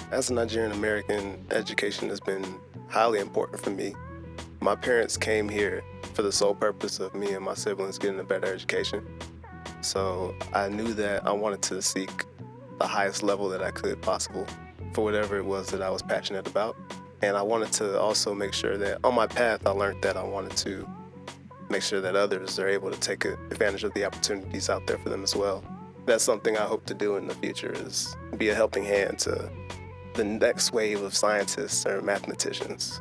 As a Nigerian American, education has been highly important for me. My parents came here for the sole purpose of me and my siblings getting a better education. So I knew that I wanted to seek the highest level that I could possible for whatever it was that I was passionate about. And I wanted to also make sure that on my path, I learned that I wanted to make sure that others are able to take advantage of the opportunities out there for them as well. That's something I hope to do in the future, is be a helping hand to the next wave of scientists or mathematicians.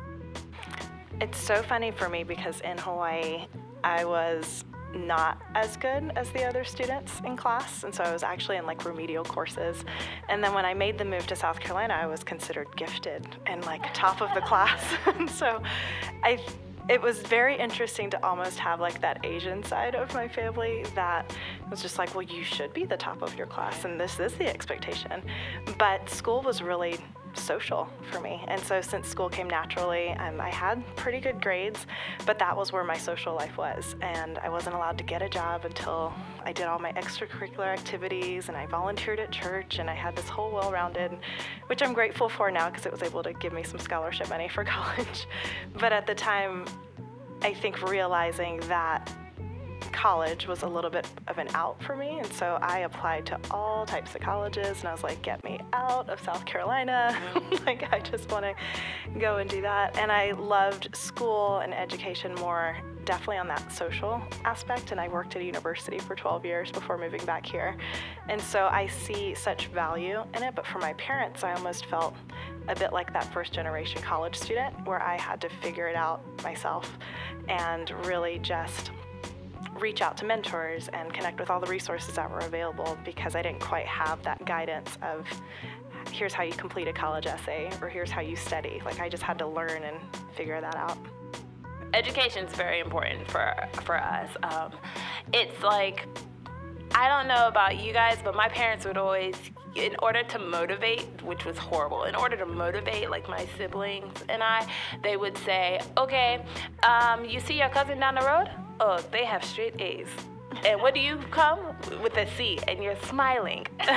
It's so funny for me because in Hawaii, I was not as good as the other students in class, and so I was actually in like remedial courses. And then when I made the move to South Carolina, I was considered gifted and like top of the class. And so it was very interesting to almost have like that Asian side of my family that was just like, well, you should be the top of your class and this is the expectation. But school was really social for me. And so since school came naturally, I had pretty good grades, but that was where my social life was. And I wasn't allowed to get a job until I did all my extracurricular activities and I volunteered at church, and I had this whole well-rounded, which I'm grateful for now because it was able to give me some scholarship money for college. But at the time, I think realizing that college was a little bit of an out for me, and so I applied to all types of colleges, and I was like, get me out of South Carolina. Like, I just want to go and do that. And I loved school and education more, definitely on that social aspect, and I worked at a university for 12 years before moving back here. And so I see such value in it, but for my parents, I almost felt a bit like that first generation college student where I had to figure it out myself and really just reach out to mentors and connect with all the resources that were available, because I didn't quite have that guidance of here's how you complete a college essay or here's how you study. Like, I just had to learn and figure that out. Education is very important for us. It's like, I don't know about you guys, but my parents would always, in order to motivate, which was horrible, in order to motivate like my siblings and they would say, okay, you see your cousin down the road? Oh, they have straight A's. And what do you come? With a C, and you're smiling. And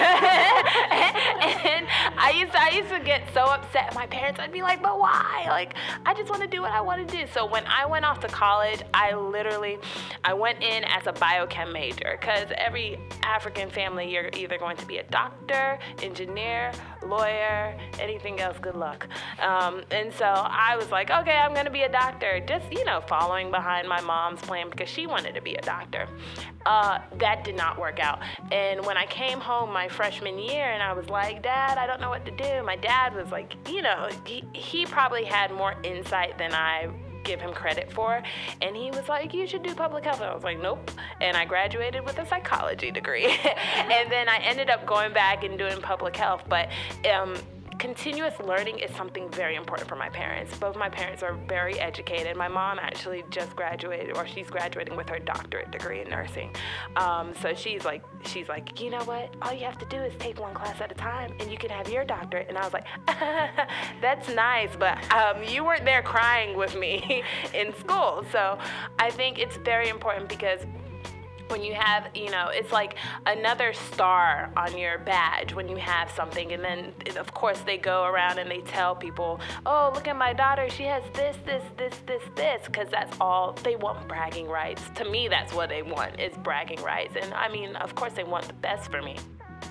I used to get so upset. My parents, I'd be like, but why? Like, I just want to do what I want to do. So when I went off to college, I went in as a biochem major, because every African family, you're either going to be a doctor, engineer, lawyer, anything else, good luck. And so I was like, okay, I'm going to be a doctor, just, following behind my mom's plan because she wanted to be a doctor. That did not work out. And when I came home my freshman year and I was like, Dad, I don't know what to do, my dad was like, he probably had more insight than I give him credit for. And he was like, you should do public health. And I was like, nope. And I graduated with a psychology degree. And then I ended up going back and doing public health. But continuous learning is something very important for my parents. Both my parents are very educated. My mom actually just graduated, or she's graduating with her doctorate degree in nursing. So she's like, you know what? All you have to do is take one class at a time, and you can have your doctorate. And I was like, that's nice, but you weren't there crying with me in school. So I think it's very important, because when you have, it's like another star on your badge when you have something. And then, of course, they go around and they tell people, oh, look at my daughter. She has this, because that's all they want, bragging rights. To me, that's what they want, is bragging rights. And I mean, of course, they want the best for me.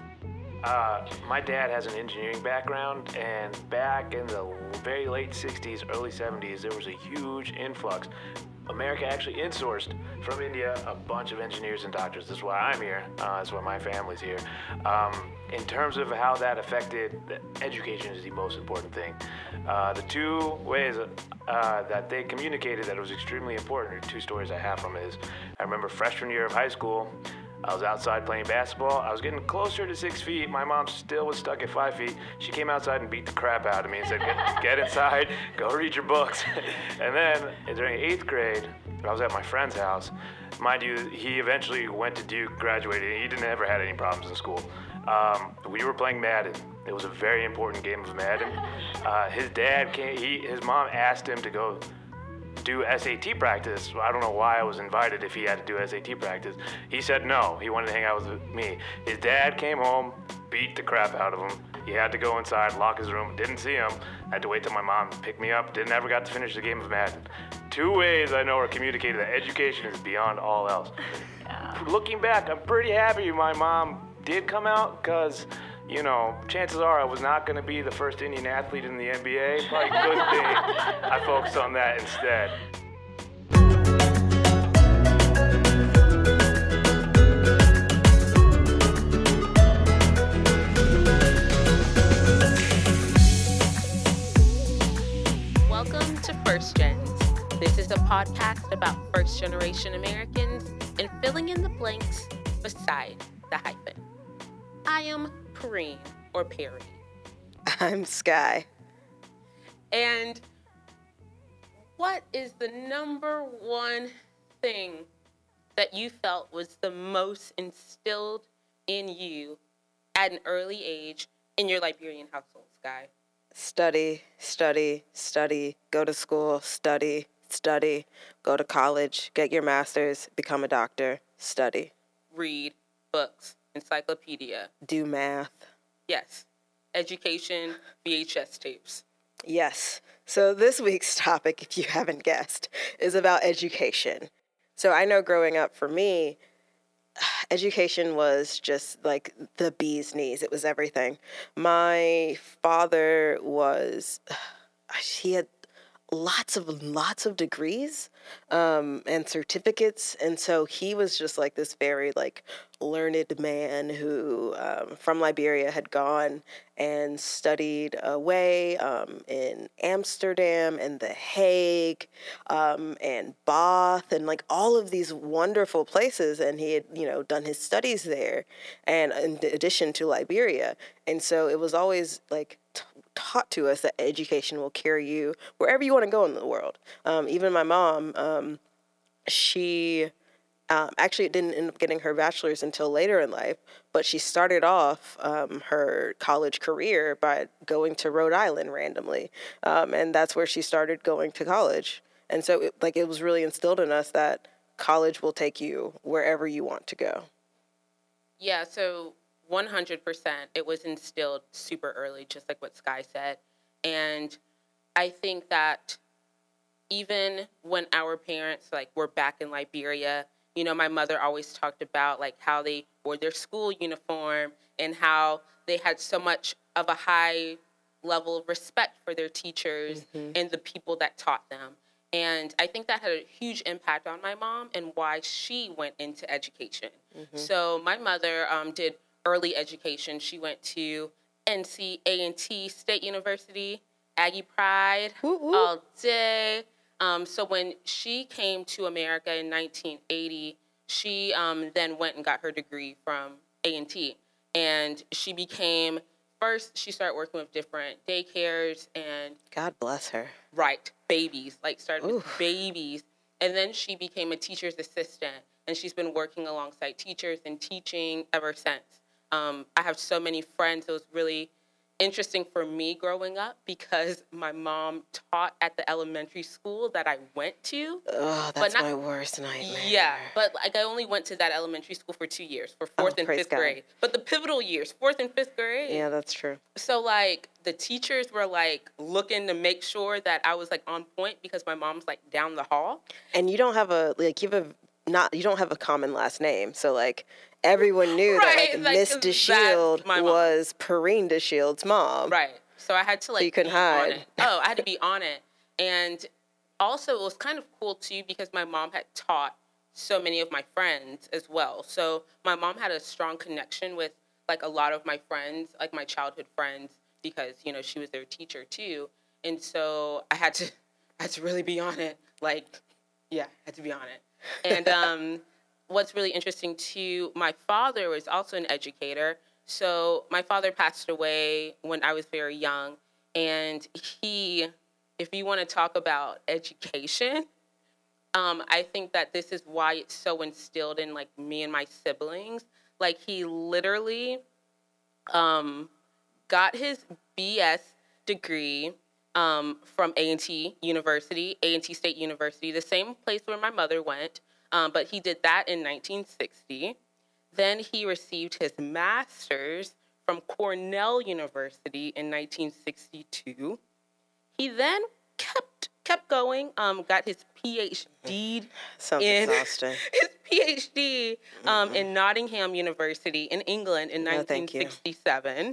My dad has an engineering background, and back in the very late 60s, early 70s, there was a huge influx. America actually insourced from India a bunch of engineers and doctors. This is why I'm here. That's why my family's here. In terms of how that affected, education is the most important thing. The two ways that they communicated that it was extremely important, or two stories I have from it, is I remember freshman year of high school, I was outside playing basketball. I was getting closer to 6 feet. My mom still was stuck at 5 feet. She came outside and beat the crap out of me and said, get inside, go read your books. And then during 8th grade, I was at my friend's house. Mind you, he eventually went to Duke, graduated. He didn't ever had any problems in school. We were playing Madden. It was a very important game of Madden. His dad came, his mom asked him to go do SAT practice. I don't know why I was invited if he had to do SAT practice. He said no. He wanted to hang out with me. His dad came home, beat the crap out of him. You had to go inside, lock his room, didn't see him. Had to wait till my mom picked me up, never got to finish the game of Madden. 2 ways I know are communicated that education is beyond all else. Looking back, I'm pretty happy my mom did come out, because, you know, chances are I was not going to be the first Indian athlete in the NBA. Probably a good thing I focused on that instead. Welcome to First Gens. This is a podcast about first-generation Americans and filling in the blanks beside the hyphen. I am Perrine, or Perry. I'm Sky. And what is the number one thing that you felt was the most instilled in you at an early age in your Liberian household, Sky? Study, study, study, go to school, study, study, go to college, get your master's, become a doctor, study. Read books, encyclopedia. Do math. Yes. Education, VHS tapes. Yes. So this week's topic, if you haven't guessed, is about education. So I know growing up for me, education was just like the bee's knees. It was everything. My father he had lots of degrees and certificates, and so he was just like this very like learned man who from Liberia had gone and studied away in Amsterdam and The Hague and Bath and like all of these wonderful places, and he had done his studies there, and in addition to Liberia, and so it was always like taught to us that education will carry you wherever you want to go in the world. Even my mom, she actually didn't end up getting her bachelor's until later in life, but she started off her college career by going to Rhode Island randomly, and that's where she started going to college. And so it was really instilled in us that college will take you wherever you want to go. Yeah, so 100%, it was instilled super early, just like what Sky said. And I think that even when our parents were back in Liberia, my mother always talked about how they wore their school uniform and how they had so much of a high level of respect for their teachers and the people that taught them. And I think that had a huge impact on my mom and why she went into education. So my mother did early education. She went to NC A&T State University, Aggie Pride, all day. So when she came to America in 1980, she then went and got her degree from A&T. And she she started working with different daycares and... God bless her. Right, babies, started with babies. And then she became a teacher's assistant. And she's been working alongside teachers and teaching ever since. I have so many friends. It was really interesting for me growing up because my mom taught at the elementary school that I went to. Oh, that's my worst nightmare. Yeah, but I only went to that elementary school for 2 years, for 4th and 5th grade. But the pivotal years, 4th and 5th grade. Yeah, that's true. So the teachers were looking to make sure that I was on point because my mom's down the hall. And you don't have you don't have a common last name, so everyone knew that Miss DeShield was Perrine DeShield's mom. Right. So I had to so you couldn't hide. On it. Oh, I had to be on it. And also it was kind of cool too because my mom had taught so many of my friends as well. So my mom had a strong connection with a lot of my friends, my childhood friends, because she was their teacher too. And so I had to really be on it. I had to be on it. And what's really interesting too, my father was also an educator. So my father passed away when I was very young. And if you want to talk about education, I think that this is why it's so instilled in me and my siblings. He literally got his BS degree from A&T University, A&T State University, the same place where my mother went. But he did that in 1960. Then he received his master's from Cornell University in 1962. He then kept going, got his PhD Sounds in exhausting. his PhD in Nottingham University in England in No, thank you. 1967.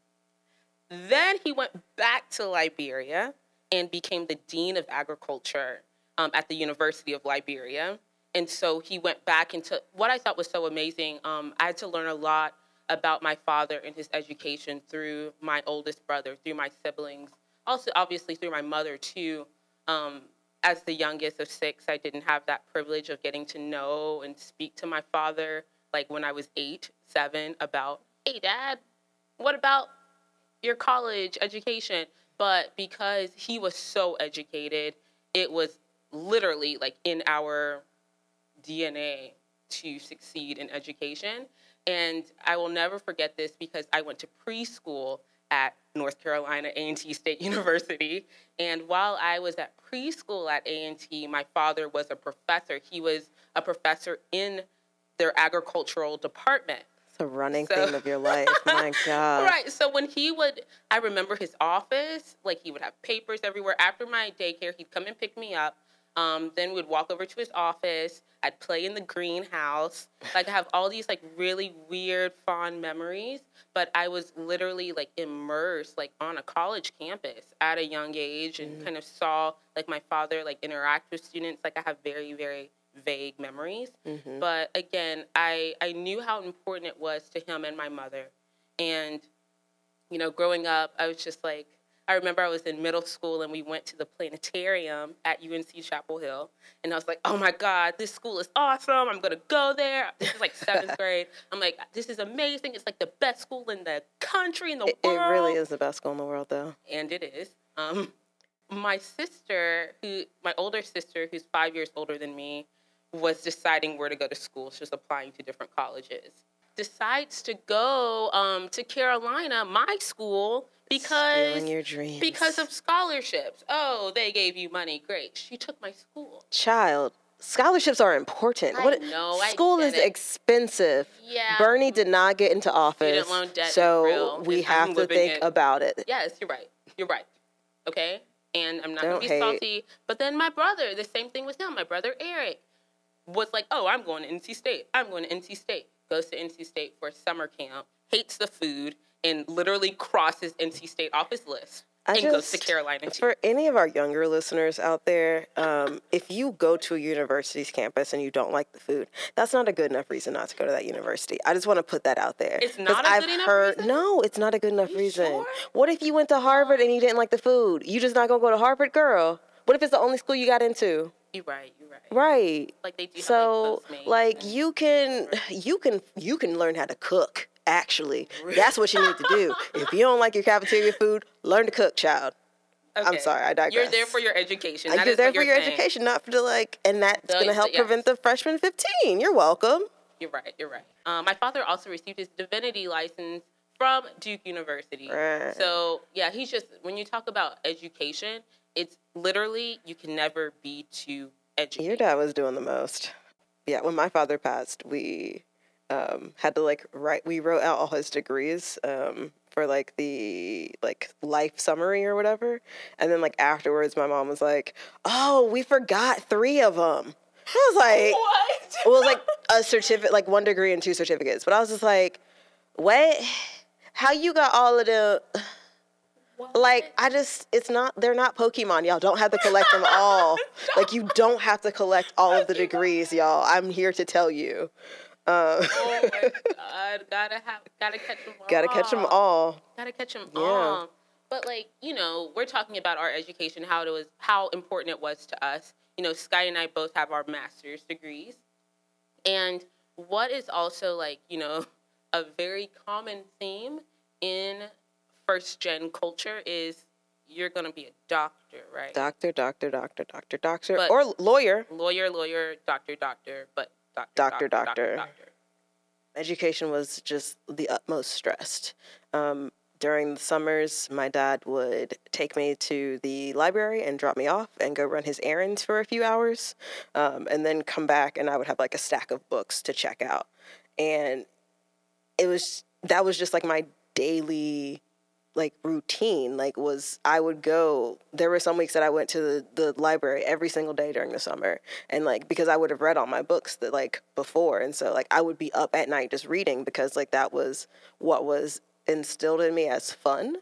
Then he went back to Liberia and became the Dean of Agriculture at the University of Liberia. And so he went back into what I thought was so amazing. I had to learn a lot about my father and his education through my oldest brother, through my siblings, also obviously through my mother too. As the youngest of 6, I didn't have that privilege of getting to know and speak to my father, like when I was 8, 7, about, hey, Dad, what about your college education? But because he was so educated, it was literally like in our DNA to succeed in education. And I will never forget this because I went to preschool at North Carolina A&T State University. And while I was at preschool at A&T, my father was a professor. He was a professor in their agricultural department. It's a running theme of your life. My God. Right. So when I remember his office, like he would have papers everywhere. After my daycare, he'd come and pick me up. Then we'd walk over to his office. I'd play in the greenhouse. Like I have all these like really weird, fond memories. But I was literally like immersed like on a college campus at a young age and kind of saw like my father like interact with students. Like I have very, very vague memories. But again, I knew how important it was to him and my mother. And, you know, growing up, I was just like, I remember I was in middle school and we went to the planetarium at UNC Chapel Hill. And I was like, oh my God, this school is awesome. I'm going to go there. This is like 7th grade. I'm like, this is amazing. It's like the best school in the country, in the world. It really is the best school in the world, though. And it is. My sister, my older sister, who's 5 years older than me, was deciding where to go to school. She was applying to different colleges. Decides to go to Carolina, my school, Stealing your dreams. because of scholarships. Oh, they gave you money. Great. She took my school. Child, scholarships are important. I know, I School get is it. expensive. Yeah. Bernie did not get into office. Student loan debt is so real, we and have I'm to living think it. about it. Yes, you're right. You're right. Okay? And I'm not going Don't to be hate. salty. But then my brother, the same thing with him. My brother, Eric, was like, oh, I'm going to NC State. I'm going to NC State. Goes to NC State for summer camp, hates the food, and literally crosses NC State off his list and goes to Carolina too. For any of our younger listeners out there, if you go to a university's campus and you don't like the food, that's not a good enough reason not to go to that university. I just want to put that out there. It's not a good enough reason? No, it's not a good enough reason. Sure? What if you went to Harvard and you didn't like the food? You just not going to go to Harvard, girl? What if it's the only school you got into? You're right. Right. Like they do So, have, like, like Postmates you can learn how to cook. Actually, that's what you need to do. If you don't like your cafeteria food, learn to cook, child. I'm Okay. sorry, I digress. You're there for your education. That You're is there what for you're your saying. education, not for the and that's going to help yes. prevent the freshman 15. You're welcome. You're right. My father also received his divinity license from Duke University. Right. So, yeah, he's just, when you talk about education, it's literally, you can never be too educated. Your dad was doing the most. Yeah, when my father passed, we had to we wrote out all his degrees for the life summary or whatever. And then afterwards, my mom was like, oh, we forgot 3 of them. I was like, What? it was like a certificate, 1 degree and 2 certificates. But I was just like, what? How you got all of them? They're not Pokemon, y'all. Don't have to collect them all. You don't have to collect all of the degrees, y'all. I'm here to tell you. Oh my God. Gotta catch them all. Gotta catch them all. Gotta catch them Yeah. all. But we're talking about our education, how important it was to us. Sky and I both have our master's degrees. And what is also a very common theme in first gen culture is you're gonna be a doctor, right? Doctor, But- or lawyer. Lawyer, doctor, but Doctor. Education was just the utmost stressed. During the summers, my dad would take me to the library and drop me off and go run his errands for a few hours, and then come back, and I would have a stack of books to check out. And that was just my daily like routine was I would go, there were some weeks that I went to the library every single day during the summer, and like because I would have read all my books that like before, and so like I would be up at night just reading because like that was what was instilled in me as fun.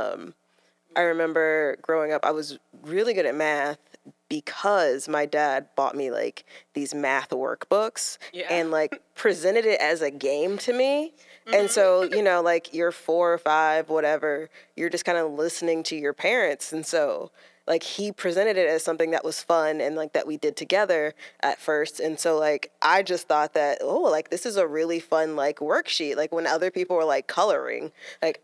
I remember growing up I was really good at math because my dad bought me like these math workbooks and like presented it as a game to me. And so, you know, like you're 4 or 5, whatever, you're just kind of listening to your parents. And so like he presented it as something that was fun and like that we did together at first. And so like I just thought that, oh, like this is a really fun like worksheet. Like when other people were like coloring, like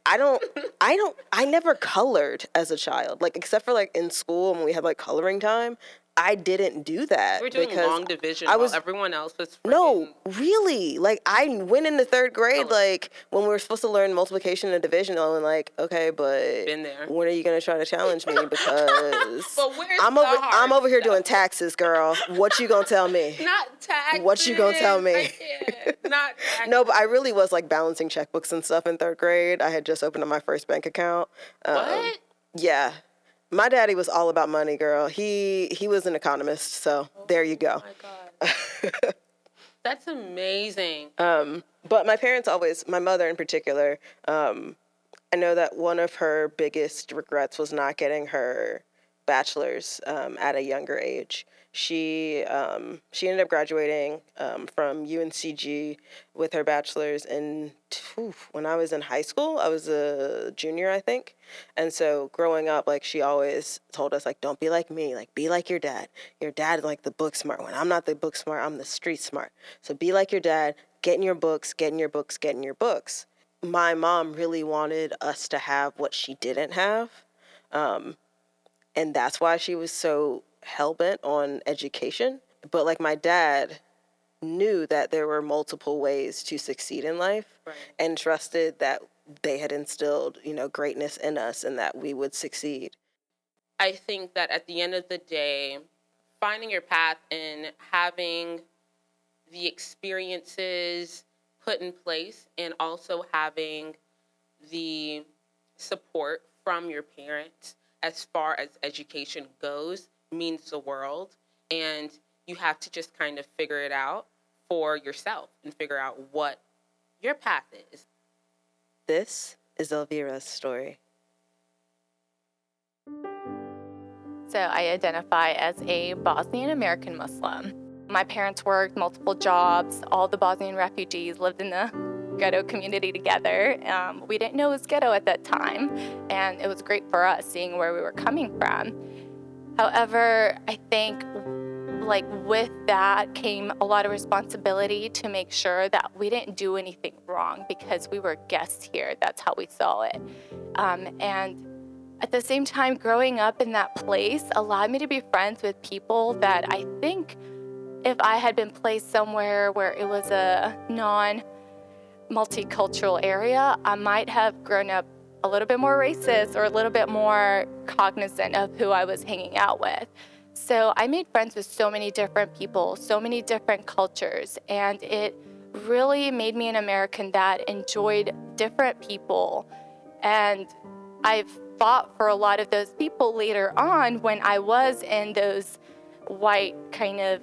I never colored as a child, like except for like in school when we had like coloring time. I didn't do that. We're doing long division while everyone else was No, really. Like, I went into 3rd grade, like, when we were supposed to learn multiplication and division, and like, okay, but been there. When are you going to try to challenge me? Because but where's I'm over here doing taxes, girl. What you going to tell me? Not taxes. What you going to tell me? Not taxes. No, but I really was, like, balancing checkbooks and stuff in 3rd grade. I had just opened up my first bank account. What? Yeah. My daddy was all about money, girl. He was an economist, so there you go. Oh my God. That's amazing. But my parents always, my mother in particular, I know that one of her biggest regrets was not getting her bachelor's at a younger age. She ended up graduating from UNCG with her bachelor's when I was in high school. I was a junior, I think. And so growing up, like she always told us, like, don't be like me, like be like your dad. Your dad is like the book smart one. I'm not the book smart, I'm the street smart. So be like your dad, get in your books, get in your books, get in your books. My mom really wanted us to have what she didn't have. And that's why she was so hell-bent on education. But like my dad knew that there were multiple ways to succeed in life, right, and trusted that they had instilled, you know, greatness in us and that we would succeed. I think that at the end of the day, finding your path and having the experiences put in place and also having the support from your parents as far as education goes means the world. And you have to just kind of figure it out for yourself and figure out what your path is. This is Elvira's story. So I identify as a Bosnian American Muslim. My parents worked multiple jobs. All the Bosnian refugees lived in the ghetto community together. We didn't know it was ghetto at that time, and it was great for us seeing where we were coming from. However, I think like with that came a lot of responsibility to make sure that we didn't do anything wrong because we were guests here. That's how we saw it. And at the same time, growing up in that place allowed me to be friends with people that I think if I had been placed somewhere where it was a non-multicultural area, I might have grown up a little bit more racist or a little bit more cognizant of who I was hanging out with. So I made friends with so many different people, so many different cultures, and it really made me an American that enjoyed different people. And I've fought for a lot of those people later on when I was in those white kind of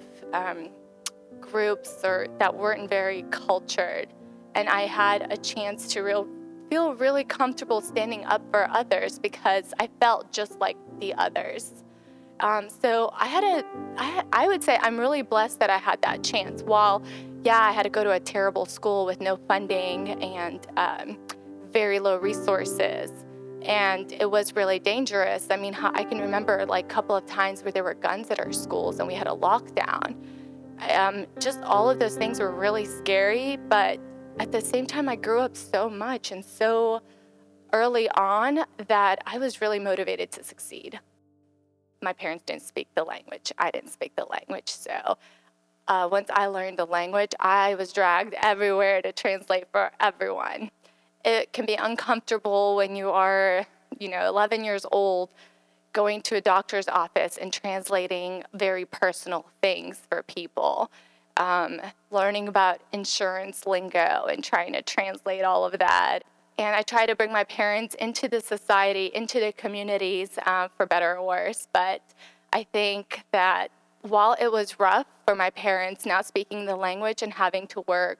groups or that weren't very cultured. And I had a chance to feel really comfortable standing up for others because I felt just like the others. So I would say I'm really blessed that I had that chance. While, yeah, I had to go to a terrible school with no funding and very low resources, and it was really dangerous. I mean, I can remember like a couple of times where there were guns at our schools and we had a lockdown. Just all of those things were really scary, but at the same time, I grew up so much and so early on that I was really motivated to succeed. My parents didn't speak the language. I didn't speak the language. So once I learned the language, I was dragged everywhere to translate for everyone. It can be uncomfortable when you are, 11 years old, going to a doctor's office and translating very personal things for people. Learning about insurance lingo and trying to translate all of that. And I try to bring my parents into the society, into the communities, for better or worse. But I think that while it was rough for my parents not speaking the language and having to work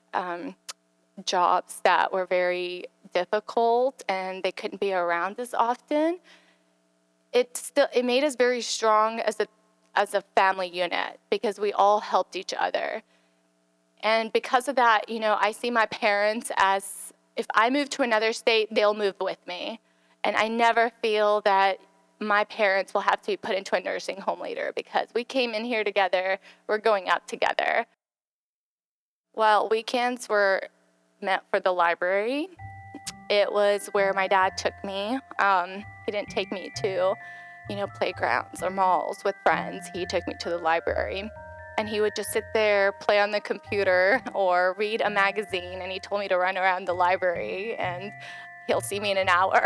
jobs that were very difficult and they couldn't be around as often, it made us very strong as a family unit because we all helped each other. And because of that, I see my parents as, if I move to another state, they'll move with me. And I never feel that my parents will have to be put into a nursing home later because we came in here together, we're going out together. Well, weekends were meant for the library. It was where my dad took me. He didn't take me to, playgrounds or malls with friends. He took me to the library. And he would just sit there, play on the computer, or read a magazine, and he told me to run around the library, and he'll see me in an hour.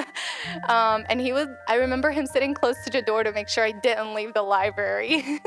I remember him sitting close to the door to make sure I didn't leave the library.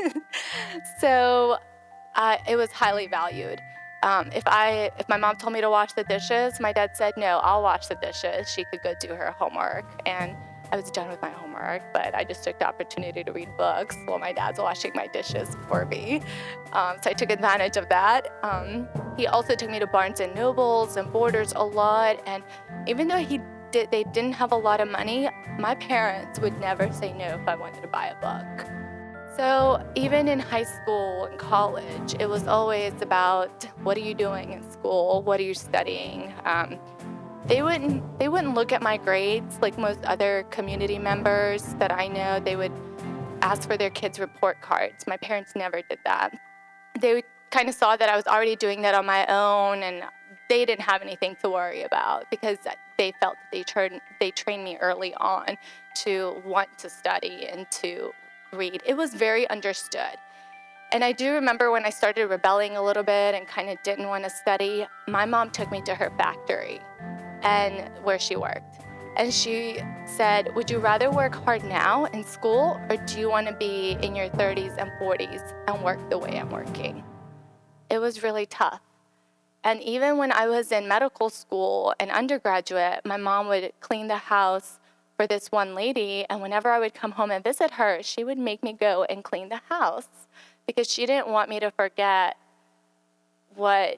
So it was highly valued. If my mom told me to wash the dishes, my dad said, no, I'll wash the dishes. She could go do her homework. And I was done with my homework, but I just took the opportunity to read books while my dad's washing my dishes for me. So I took advantage of that. He also took me to Barnes & Nobles and Borders a lot. And even though they didn't have a lot of money, my parents would never say no if I wanted to buy a book. So even in high school and college, it was always about, what are you doing in school? What are you studying? They wouldn't look at my grades like most other community members that I know. They would ask for their kids' report cards. My parents never did that. They kind of saw that I was already doing that on my own, and they didn't have anything to worry about because they felt that they trained me early on to want to study and to read. It was very understood. And I do remember when I started rebelling a little bit and kind of didn't want to study, my mom took me to her factory and where she worked. And she said, would you rather work hard now in school, or do you want to be in your 30s and 40s and work the way I'm working? It was really tough. And even when I was in medical school and undergraduate, my mom would clean the house for this one lady, and whenever I would come home and visit her, she would make me go and clean the house because she didn't want me to forget what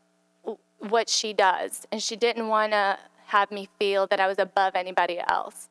she does, and she didn't want to have me feel that I was above anybody else.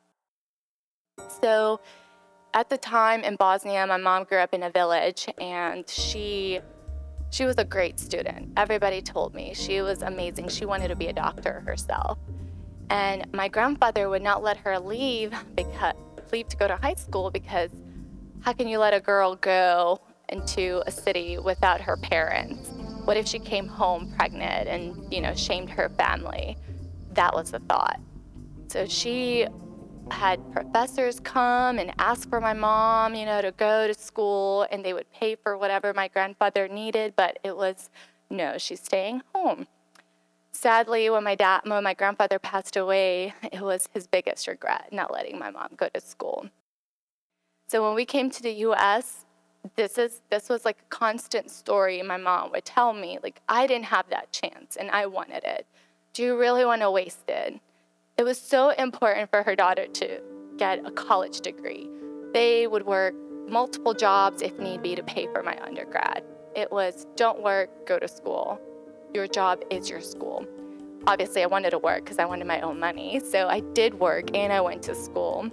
So at the time in Bosnia, my mom grew up in a village, and she was a great student. Everybody told me she was amazing. She wanted to be a doctor herself. And my grandfather would not let her leave to go to high school because how can you let a girl go into a city without her parents? What if she came home pregnant and, shamed her family? That was the thought. So she had professors come and ask for my mom, to go to school, and they would pay for whatever my grandfather needed, but it was, no, she's staying home. Sadly, when my grandfather passed away, it was his biggest regret, not letting my mom go to school. So when we came to the U.S., this was like a constant story my mom would tell me, like, I didn't have that chance and I wanted it. Do you really want to waste it? It was so important for her daughter to get a college degree. They would work multiple jobs if need be to pay for my undergrad. It was, don't work, go to school. Your job is your school. Obviously, I wanted to work because I wanted my own money. So I did work and I went to school.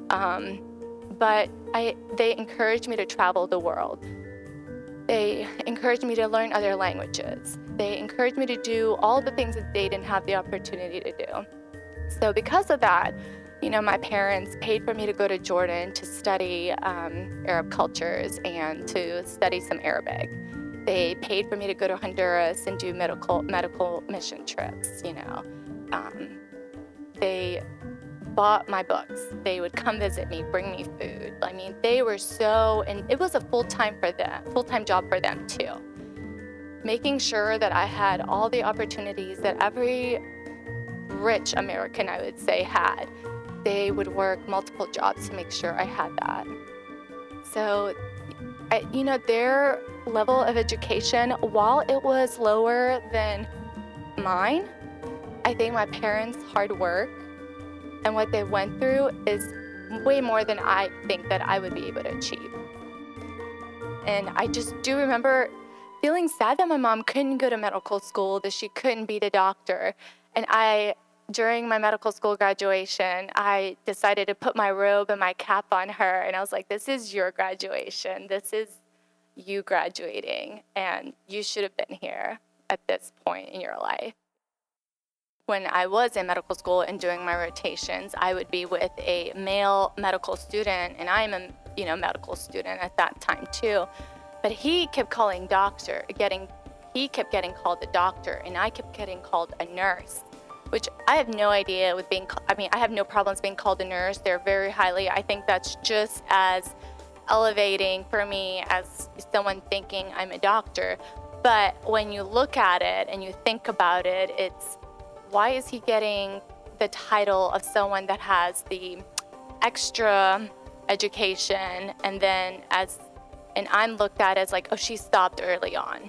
But they encouraged me to travel the world. They encouraged me to learn other languages. They encouraged me to do all the things that they didn't have the opportunity to do. So because of that, my parents paid for me to go to Jordan to study Arab cultures and to study some Arabic. They paid for me to go to Honduras and do medical mission trips, They bought my books. They would come visit me, bring me food. I mean, they were and it was a full-time job for them too. Making sure that I had all the opportunities that every rich American, I would say, had. They would work multiple jobs to make sure I had that. So, their level of education, while it was lower than mine, I I think my parents' hard work and what they went through is way more than I think that I would be able to achieve. And I just do remember feeling sad that my mom couldn't go to medical school, that she couldn't be the doctor. And during my medical school graduation, I decided to put my robe and my cap on her. And I was like, this is your graduation. This is you graduating. And you should have been here at this point in your life. When I was in medical school and doing my rotations, I would be with a male medical student, and I'm a medical student at that time too. But he kept calling he kept getting called a doctor, and I kept getting called a nurse, which I have no idea with being. I have no problems being called a nurse. They're very highly. I think that's just as elevating for me as someone thinking I'm a doctor. But when you look at it and you think about it, it's, why is he getting the title of someone that has the extra education, and I'm looked at as like, oh, she stopped early on.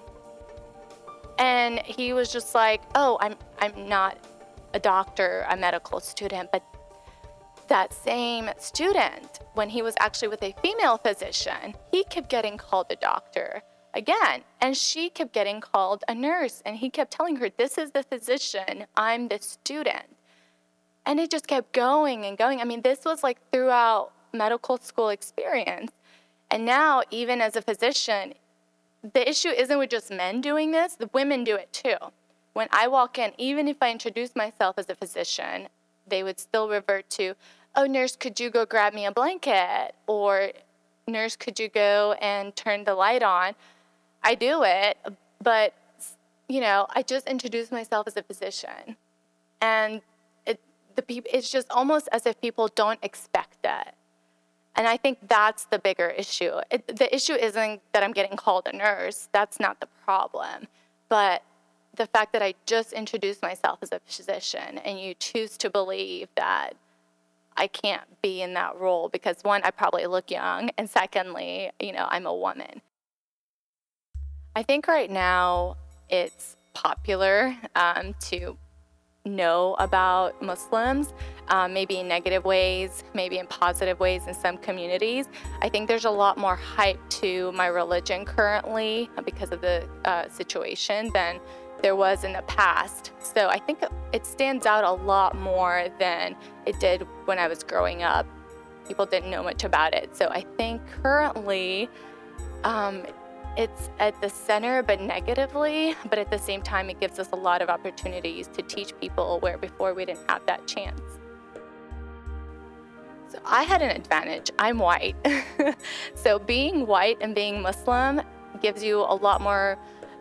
And he was just like, oh, I'm not a doctor, a medical student. But that same student, when he was actually with a female physician, he kept getting called a doctor again, and she kept getting called a nurse, and he kept telling her, this is the physician, I'm the student. And it just kept going and going. I mean, this was like throughout medical school experience. And now, even as a physician, the issue isn't with just men doing this, the women do it too. When I walk in, even if I introduce myself as a physician, they would still revert to, oh, nurse, could you go grab me a blanket? Or nurse, could you go and turn the light on? I do it, but, I just introduced myself as a physician. And it's just almost as if people don't expect that. And I think that's the bigger issue. The issue isn't that I'm getting called a nurse. That's not the problem. But the fact that I just introduced myself as a physician, and you choose to believe that I can't be in that role because, one, I probably look young, and secondly, I'm a woman. I think right now it's popular to know about Muslims, maybe in negative ways, maybe in positive ways in some communities. I think there's a lot more hype to my religion currently because of the situation than there was in the past. So I think it stands out a lot more than it did when I was growing up. People didn't know much about it. So I think currently it's at the center, but negatively, but at the same time, it gives us a lot of opportunities to teach people where before we didn't have that chance. So I had an advantage. I'm white. So being white and being Muslim gives you a lot more,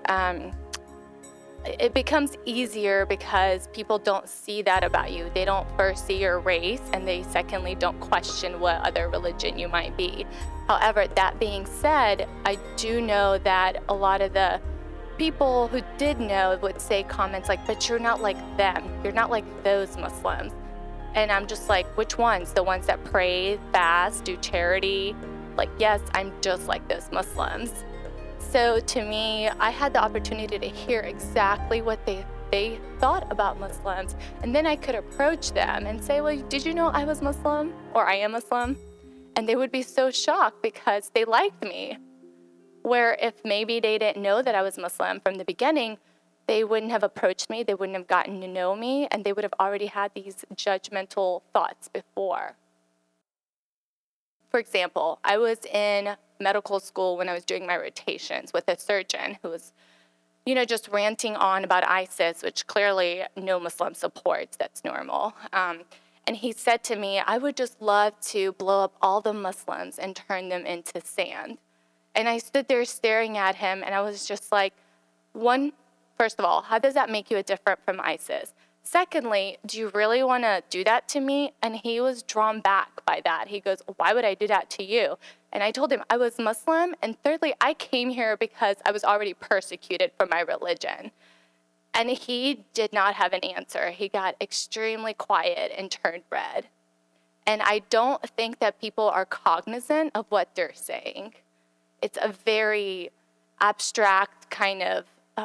it becomes easier because people don't see that about you. They don't first see your race, and they secondly don't question what other religion you might be. However, that being said, I do know that a lot of the people who did know would say comments like, but you're not like them. You're not like those Muslims. And I'm just like, which ones? The ones that pray, fast, do charity? Like, yes, I'm just like those Muslims. So to me, I had the opportunity to hear exactly what they thought about Muslims. And then I could approach them and say, well, did you know I was Muslim, or I am Muslim? And they would be so shocked because they liked me. Where if maybe they didn't know that I was Muslim from the beginning, they wouldn't have approached me, they wouldn't have gotten to know me, and they would have already had these judgmental thoughts before. For example, I was in medical school when I was doing my rotations with a surgeon who was, just ranting on about ISIS, which clearly no Muslim supports, that's normal. And he said to me, I would just love to blow up all the Muslims and turn them into sand. And I stood there staring at him, and I was just like, first of all, how does that make you different from ISIS? Secondly, do you really want to do that to me? And he was drawn back by that. He goes, why would I do that to you? And I told him I was Muslim. And thirdly, I came here because I was already persecuted for my religion. And he did not have an answer. He got extremely quiet and turned red. And I don't think that people are cognizant of what they're saying. It's a very abstract kind of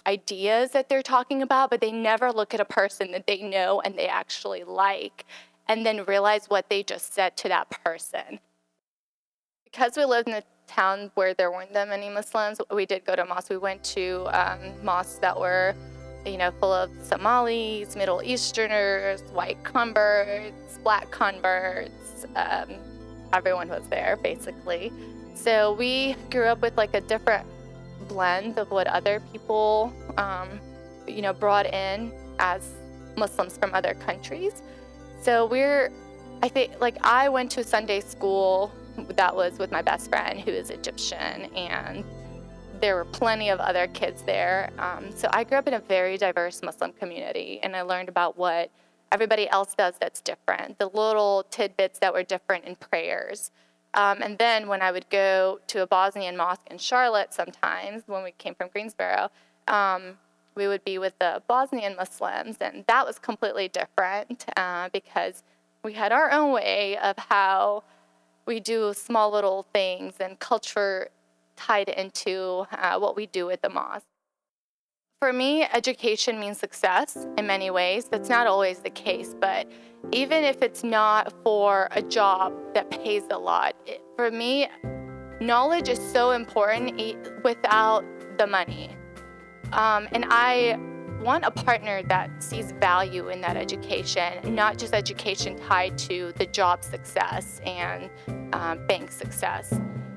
ideas that they're talking about, but they never look at a person that they know and they actually like, and then realize what they just said to that person. Because we lived in a town where there weren't that many Muslims, we did go to mosques. We went to mosques that were, full of Somalis, Middle Easterners, white converts, black converts. Everyone was there, basically. So we grew up with like a different blend of what other people, brought in as Muslims from other countries. So I went to Sunday school that was with my best friend who is Egyptian, and there were plenty of other kids there. So I grew up in a very diverse Muslim community, and I learned about what everybody else does that's different, the little tidbits that were different in prayers. And then when I would go to a Bosnian mosque in Charlotte sometimes, when we came from Greensboro, we would be with the Bosnian Muslims, and that was completely different because we had our own way of how we do small little things and culture tied into what we do at the mosque. For me, education means success in many ways. That's not always the case, but even if it's not for a job that pays a lot, for me, knowledge is so important without the money. And I want a partner that sees value in that education, not just education tied to the job success and bank success.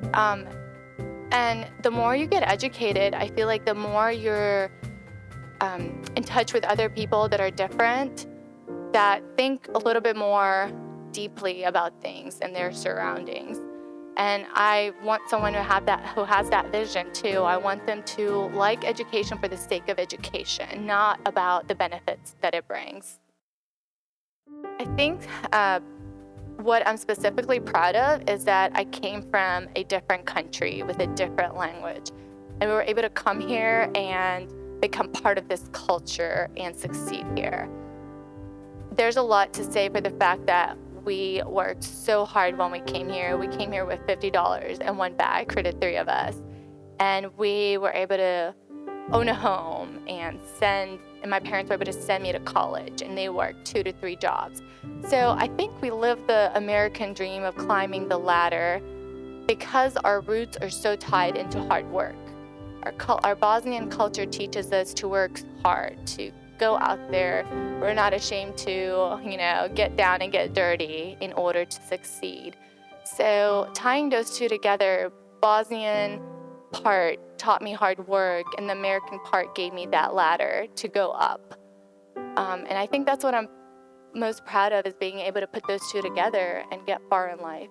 And the more you get educated, I feel like the more you're in touch with other people that are different, that think a little bit more deeply about things and their surroundings. And I want someone who has that vision too. I want them to like education for the sake of education, not about the benefits that it brings. I think what I'm specifically proud of is that I came from a different country with a different language. And we were able to come here and become part of this culture and succeed here. There's a lot to say for the fact that we worked so hard when we came here. We came here with $50 and one bag for the three of us. And we were able to own a home and my parents were able to send me to college, and they worked 2 to 3 jobs. So I think we lived the American dream of climbing the ladder because our roots are so tied into hard work. Our Bosnian culture teaches us to work hard, to go out there. We're not ashamed to, get down and get dirty in order to succeed. So tying those two together, Bosnian part taught me hard work, and the American part gave me that ladder to go up. And I think that's what I'm most proud of, is being able to put those two together and get far in life.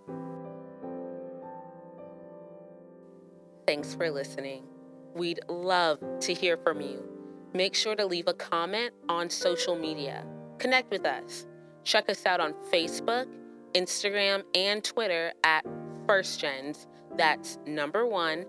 Thanks for listening. We'd love to hear from you. Make sure to leave a comment on social media. Connect with us. Check us out on Facebook, Instagram, and Twitter at FirstGens. That's number 1,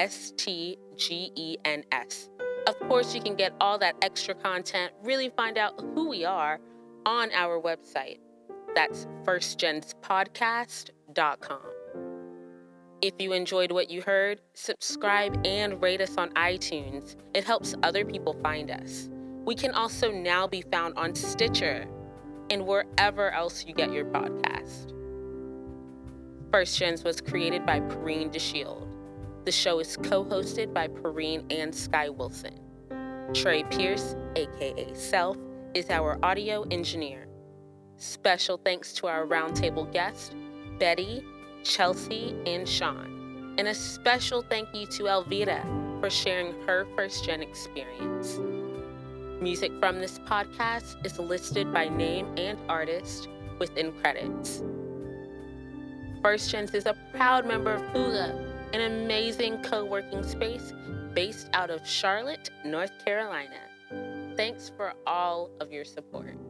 STGENS. Of course, you can get all that extra content, really find out who we are on our website. That's firstgenspodcast.com. If you enjoyed what you heard, subscribe and rate us on iTunes. It helps other people find us. We can also now be found on Stitcher and wherever else you get your podcast. First Gens was created by Perrine DeShield. The show is co-hosted by Perrine and Sky Wilson. Trey Pierce, aka Self, is our audio engineer. Special thanks to our roundtable guests, Betty, Chelsea, and Sean. And a special thank you to Elvira for sharing her First Gen experience. Music from this podcast is listed by name and artist within credits. First Gens is a proud member of Hula, an amazing co-working space based out of Charlotte, North Carolina. Thanks for all of your support.